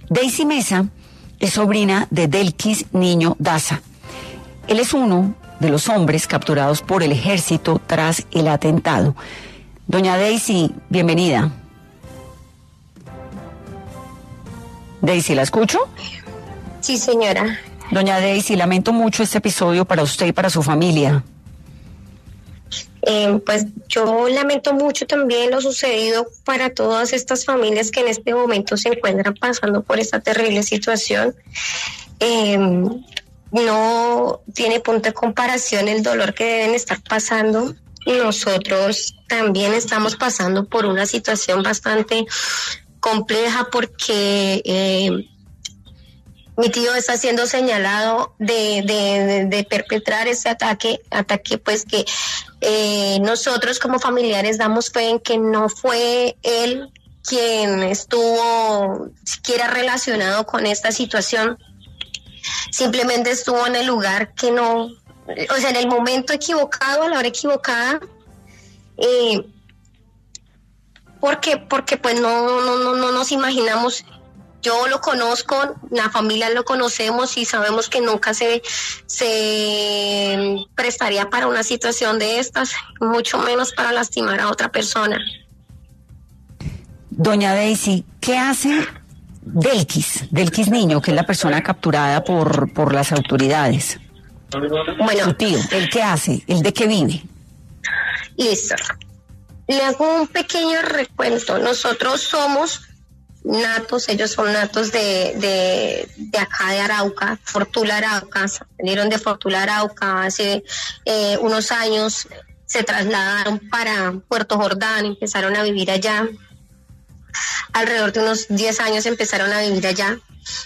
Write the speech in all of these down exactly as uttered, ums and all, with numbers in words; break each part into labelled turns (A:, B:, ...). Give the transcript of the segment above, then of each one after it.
A: Daisy Mesa es sobrina de Delkis Niño Daza. Él es uno de los hombres capturados por el ejército tras el atentado. Doña Daisy, bienvenida. Daisy, ¿la escucho?
B: Sí, señora.
A: Doña Daisy, lamento mucho este episodio para usted y para su familia.
B: Eh, pues yo lamento mucho también lo sucedido para todas estas familias que en este momento se encuentran pasando por esta terrible situación. Eh, no tiene punto de comparación el dolor que deben estar pasando. Nosotros también estamos pasando por una situación bastante compleja porque eh, mi tío está siendo señalado de, de, de, de perpetrar ese ataque, ataque pues que eh, nosotros como familiares damos fe en que no fue él quien estuvo siquiera relacionado con esta situación, simplemente estuvo en el lugar que no, o sea, en el momento equivocado, a la hora equivocada, eh, porque, porque pues no, no, no, no nos imaginamos. Yo lo conozco, la familia lo conocemos y sabemos que nunca se, se prestaría para una situación de estas, mucho menos para lastimar a otra persona.
A: Doña Daisy, ¿qué hace Delkis, Delkis Niño, que es la persona capturada por, por las autoridades?
B: Bueno,
A: su tío, ¿el qué hace? ¿El de qué vive?
B: Listo. Le hago un pequeño recuento. Nosotros somos natos, ellos son natos de, de, de acá de Arauca, Fortula Arauca, salieron de Fortula Arauca hace eh, unos años, se trasladaron para Puerto Jordán, empezaron a vivir allá, alrededor de unos diez años empezaron a vivir allá,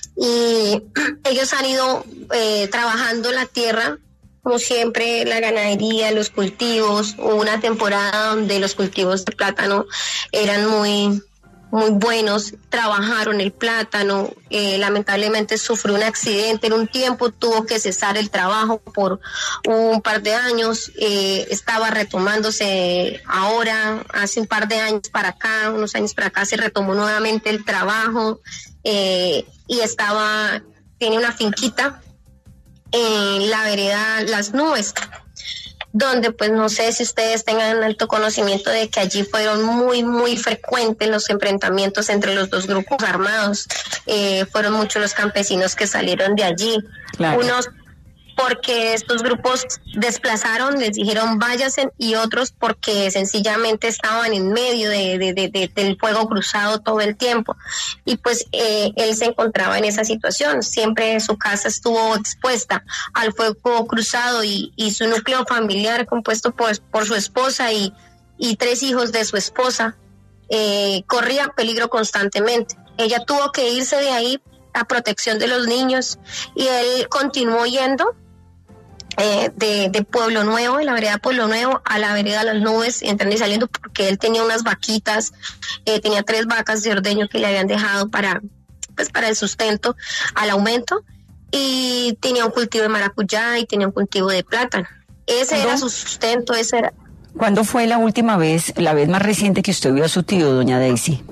B: y ellos han ido eh, trabajando la tierra, como siempre, la ganadería, los cultivos. Hubo una temporada donde los cultivos de plátano eran muy muy buenos, trabajaron el plátano, eh, lamentablemente sufrió un accidente en un tiempo, tuvo que cesar el trabajo por un par de años, eh, estaba retomándose ahora, hace un par de años para acá, unos años para acá se retomó nuevamente el trabajo, eh, y estaba, tiene una finquita en la vereda Las Nubes, donde pues no sé si ustedes tengan alto conocimiento de que allí fueron muy, muy frecuentes los enfrentamientos entre los dos grupos armados. Eh, fueron muchos los campesinos que salieron de allí. Claro. Unos porque estos grupos desplazaron, les dijeron váyanse, y otros porque sencillamente estaban en medio de, de, de, de, del fuego cruzado todo el tiempo. Y pues eh, él se encontraba en esa situación, siempre su casa estuvo expuesta al fuego cruzado y, y su núcleo familiar compuesto por, por su esposa y, y tres hijos de su esposa eh, corría peligro constantemente. Ella tuvo que irse de ahí a protección de los niños y él continuó yendo Eh, de, de Pueblo Nuevo, de la vereda Pueblo Nuevo a la vereda Las Nubes, entrando y saliendo porque él tenía unas vaquitas, eh, tenía tres vacas de ordeño que le habían dejado para, pues, para el sustento, al aumento, y tenía un cultivo de maracuyá y tenía un cultivo de plátano. Ese ¿No? era su sustento, ese era.
A: ¿Cuándo fue la última vez, la vez más reciente que usted vio a su tío, doña Daisy?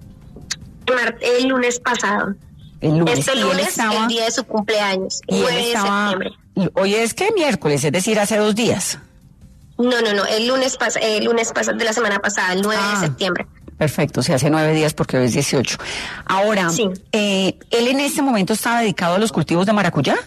B: El lunes pasado.
A: El lunes.
B: Este lunes, estaba... el día de su cumpleaños, el nueve de septiembre.
A: Hoy es que miércoles, es decir, hace dos días.
B: No, no, no, el lunes pas el lunes pas de la semana pasada, el nueve ah, de septiembre.
A: Perfecto, o sea, hace nueve días porque hoy es dieciocho. Ahora, sí. eh, ¿él en este momento estaba dedicado a los cultivos de maracuyá?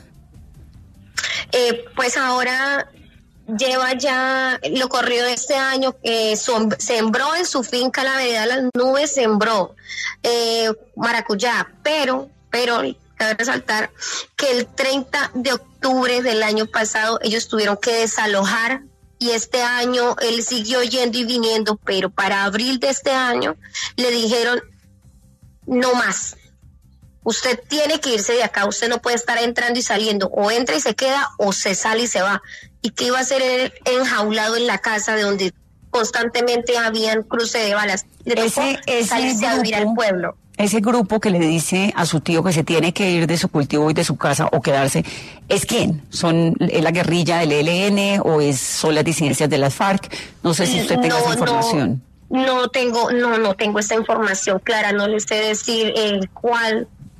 B: Eh, pues ahora lleva ya lo corrido de este año, eh, son, sembró en su finca la vereda Las Nubes, sembró eh, maracuyá, pero, pero... Cabe resaltar que el treinta de octubre del año pasado ellos tuvieron que desalojar y este año él siguió yendo y viniendo, pero para abril de este año le dijeron no más. Usted tiene que irse de acá, usted no puede estar entrando y saliendo, o entra y se queda o se sale y se va. ¿Y qué iba a hacer él enjaulado en la casa de donde constantemente habían cruce de balas? Le
A: ese, ese
B: salirse
A: grupo,
B: a vivir al pueblo.
A: Ese grupo que le dice a su tío que se tiene que ir de su cultivo y de su casa o quedarse, ¿es quién? ¿Son es la guerrilla del E L N o es, son las disidencias de las FARC? No sé si usted tenga
B: no,
A: esa información.
B: No, no tengo, no, no tengo esta información clara, no le sé decir eh, cuál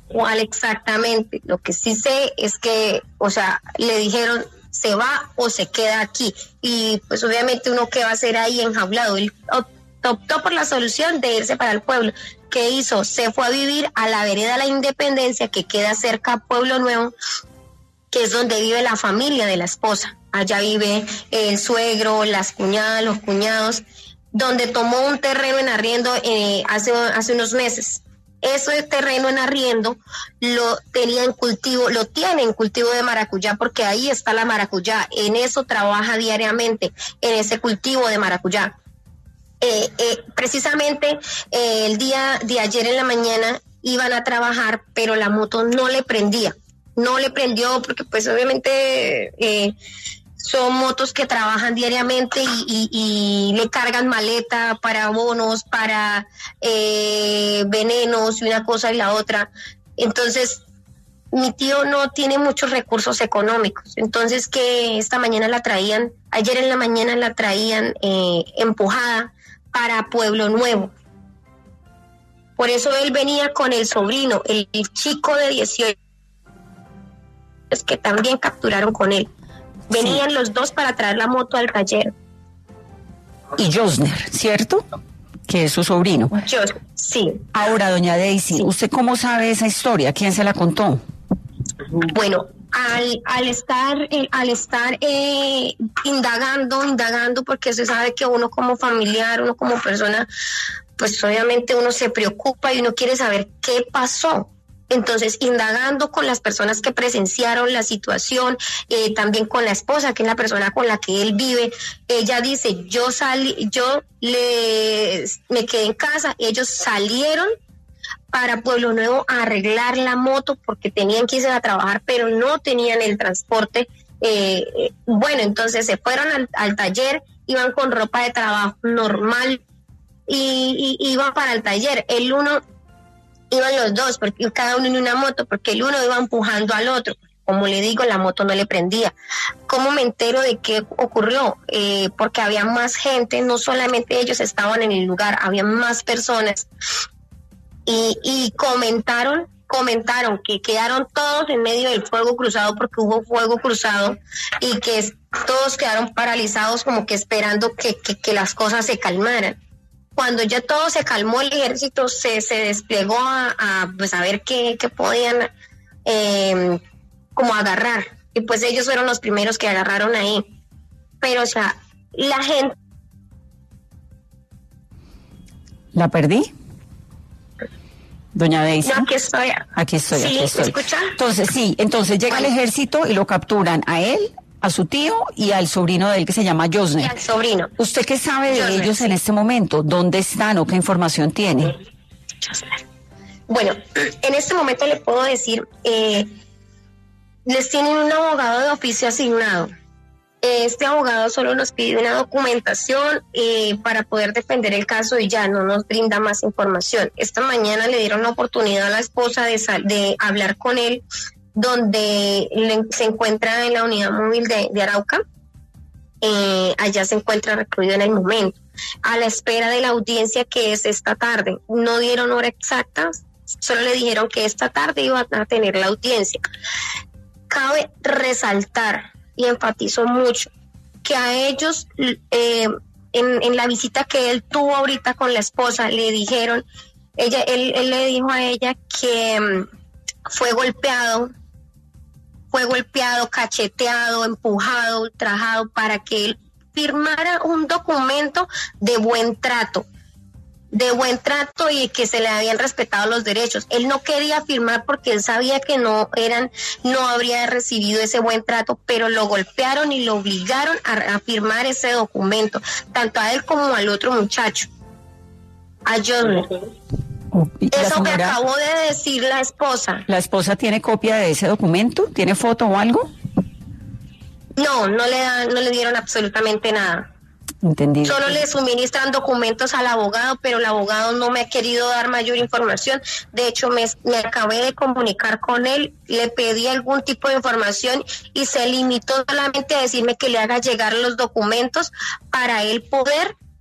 B: cuál exactamente. Lo que sí sé es que, o sea, le dijeron se va o se queda aquí. Y pues obviamente uno qué va a hacer ahí enjaulado. Él optó por la solución de irse para el pueblo. ¿Qué hizo? Se fue a vivir a la vereda La Independencia, que queda cerca a Pueblo Nuevo, que es donde vive la familia de la esposa. Allá vive el suegro, las cuñadas, los cuñados, donde tomó un terreno en arriendo eh, hace, hace unos meses. Ese terreno en arriendo lo tenía en cultivo, lo tiene en cultivo de maracuyá, porque ahí está la maracuyá. En eso trabaja diariamente, en ese cultivo de maracuyá. Eh, eh, precisamente eh, el día de ayer en la mañana iban a trabajar, pero la moto no le prendía. No le prendió porque pues obviamente eh, son motos que trabajan diariamente y, y, y le cargan maleta para bonos, para eh, venenos y una cosa y la otra. Entonces mi tío no tiene muchos recursos económicos, entonces que esta mañana la traían, ayer en la mañana la traían eh, empujada para Pueblo Nuevo. Por eso él venía con el sobrino, el, el chico de dieciocho, es que también capturaron con él. Venían sí. los dos para traer la moto al taller.
A: Y Josner, ¿cierto? Que es su sobrino.
B: Yo, sí.
A: Ahora, doña Daisy, sí. ¿Usted cómo sabe esa historia? ¿Quién se la contó?
B: Bueno, al, al estar, eh, al estar eh, indagando, indagando, porque se sabe que uno como familiar, uno como persona, pues obviamente uno se preocupa y uno quiere saber qué pasó. Entonces, indagando con las personas que presenciaron la situación, eh, también con la esposa, que es la persona con la que él vive, ella dice, yo salí, yo le, me quedé en casa, ellos salieron para Pueblo Nuevo a arreglar la moto porque tenían que irse a trabajar, pero no tenían el transporte. Eh, eh, bueno, entonces se fueron al, al taller, iban con ropa de trabajo normal y, y iban para el taller. El uno... Iban los dos, porque cada uno en una moto, porque el uno iba empujando al otro. Como le digo, la moto no le prendía. ¿Cómo me entero de qué ocurrió? Eh, porque había más gente, no solamente ellos estaban en el lugar, había más personas. Y, y comentaron, comentaron que quedaron todos en medio del fuego cruzado, porque hubo fuego cruzado, y que todos quedaron paralizados como que esperando que, que, que las cosas se calmaran. Cuando ya todo se calmó, el ejército se, se desplegó a, a, pues a ver qué, qué podían eh, como agarrar. Y pues ellos fueron los primeros que agarraron ahí. Pero, o sea, la gente...
A: ¿La perdí? Doña Daisy.
B: No, aquí estoy.
A: Aquí estoy,
B: sí,
A: aquí estoy.
B: ¿me escucha?
A: Entonces, sí, entonces llega bueno. el ejército y lo capturan a él, a su tío y al sobrino de él que se llama Josner.
B: Y al sobrino.
A: ¿Usted qué sabe de
B: Josner,
A: ellos
B: sí.
A: en este momento? ¿Dónde están o qué información tiene?
B: Josner. Bueno, en este momento le puedo decir, eh, les tienen un abogado de oficio asignado. Este abogado solo nos pide una documentación eh, para poder defender el caso y ya no nos brinda más información. Esta mañana le dieron la oportunidad a la esposa de, sal, de hablar con él, donde le, se encuentra en la unidad móvil de, de Arauca. Eh, allá se encuentra recluido en el momento, a la espera de la audiencia que es esta tarde. No dieron hora exacta, solo le dijeron que esta tarde iba a tener la audiencia. Cabe resaltar, y enfatizo mucho, que a ellos, eh, en, en la visita que él tuvo ahorita con la esposa, le dijeron, ella, él, él le dijo a ella que um, fue golpeado, fue golpeado, cacheteado, empujado, ultrajado para que él firmara un documento de buen trato, de buen trato y que se le habían respetado los derechos. Él no quería firmar porque él sabía que no eran, no habría recibido ese buen trato, pero lo golpearon y lo obligaron a, a firmar ese documento, tanto a él como al otro muchacho, a Josner. Eso señora, que acabó de decir la esposa.
A: ¿La esposa tiene copia de ese documento? ¿Tiene foto o algo?
B: No, no le dan, no le dieron absolutamente nada.
A: Entendido.
B: Solo le suministran documentos al abogado, pero el abogado no me ha querido dar mayor información. De hecho, me, me acabé de comunicar con él, le pedí algún tipo de información y se limitó solamente a decirme que le haga llegar los documentos para él poder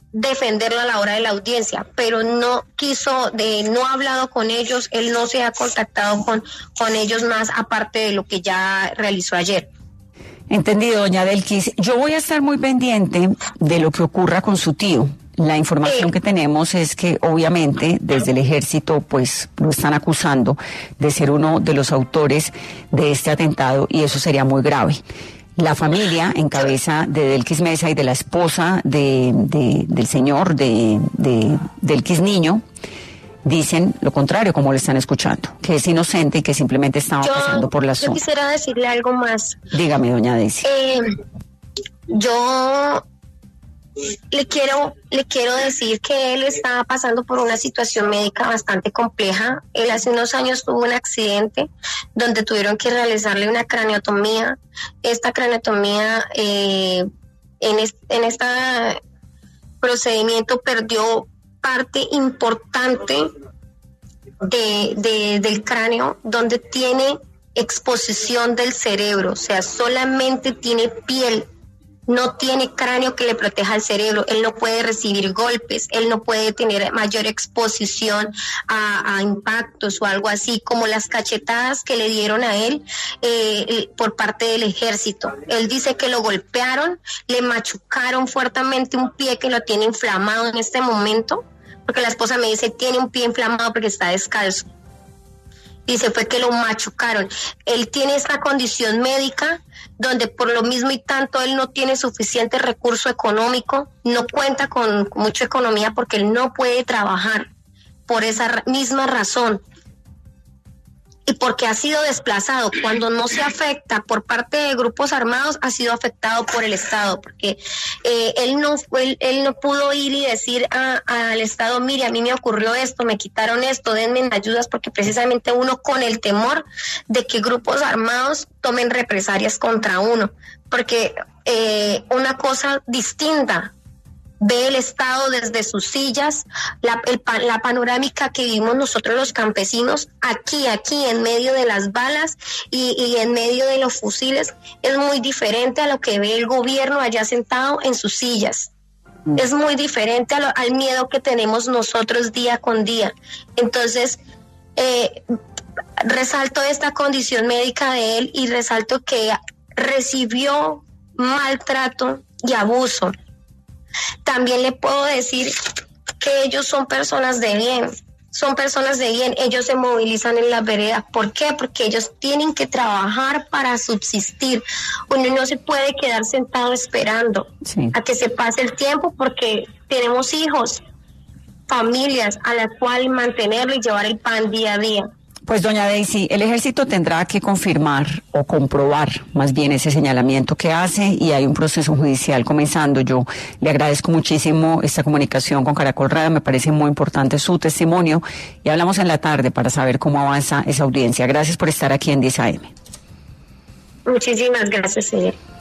B: defenderlo a la hora de la audiencia, pero no quiso, de, no ha hablado con ellos, él no se ha contactado con, con ellos más aparte de lo que ya realizó ayer.
A: Entendido, doña Delkis. Yo voy a estar muy pendiente de lo que ocurra con su tío. La información sí. que tenemos es que obviamente desde el ejército pues lo están acusando de ser uno de los autores de este atentado y eso sería muy grave. La familia, en cabeza de Delkis Mesa y de la esposa de, de, del señor, de, de Delkis Niño, dicen lo contrario, como lo están escuchando, que es inocente y que simplemente estaba yo, pasando por la zona.
B: Yo quisiera decirle algo más.
A: Dígame, doña Daisy.
B: Eh, yo le quiero, le quiero decir que él estaba pasando por una situación médica bastante compleja. Él hace unos años tuvo un accidente donde tuvieron que realizarle una craneotomía. Esta craneotomía, eh, en, es, en este procedimiento perdió parte importante de, de, del cráneo, donde tiene exposición del cerebro, o sea, solamente tiene piel, no tiene cráneo que le proteja al cerebro. Él no puede recibir golpes, él no puede tener mayor exposición a, a impactos o algo así, como las cachetadas que le dieron a él eh, por parte del ejército. Él dice que lo golpearon, le machucaron fuertemente un pie que lo tiene inflamado en este momento, porque la esposa me dice tiene un pie inflamado porque está descalzo. Dice fue que lo machucaron. Él tiene esta condición médica donde por lo mismo y tanto él no tiene suficiente recurso económico, no cuenta con mucha economía porque él no puede trabajar por esa misma razón. Y porque ha sido desplazado, cuando no se afecta por parte de grupos armados, ha sido afectado por el Estado, porque eh, él no él, él no pudo ir y decir a, a, al Estado, mire, a mí me ocurrió esto, me quitaron esto, denme ayudas, porque precisamente uno con el temor de que grupos armados tomen represalias contra uno, porque eh, una cosa distinta ve el Estado desde sus sillas, la, el, la panorámica que vivimos nosotros los campesinos, aquí, aquí, en medio de las balas y, y en medio de los fusiles, es muy diferente a lo que ve el gobierno allá sentado en sus sillas. Mm. Es muy diferente a lo, al miedo que tenemos nosotros día con día. Entonces, eh, resalto esta condición médica de él y resalto que recibió maltrato y abuso. También le puedo decir que ellos son personas de bien, son personas de bien, ellos se movilizan en las veredas. ¿Por qué? Porque ellos tienen que trabajar para subsistir. Uno no se puede quedar sentado esperando sí. a que se pase el tiempo porque tenemos hijos, familias a las cuales mantenerlo y llevar el pan día a día.
A: Pues doña Daisy, el ejército tendrá que confirmar o comprobar más bien ese señalamiento que hace y hay un proceso judicial comenzando. Yo le agradezco muchísimo esta comunicación con Caracol Radio, me parece muy importante su testimonio y hablamos en la tarde para saber cómo avanza esa audiencia. Gracias por estar aquí en diez A M.
B: Muchísimas gracias, señor.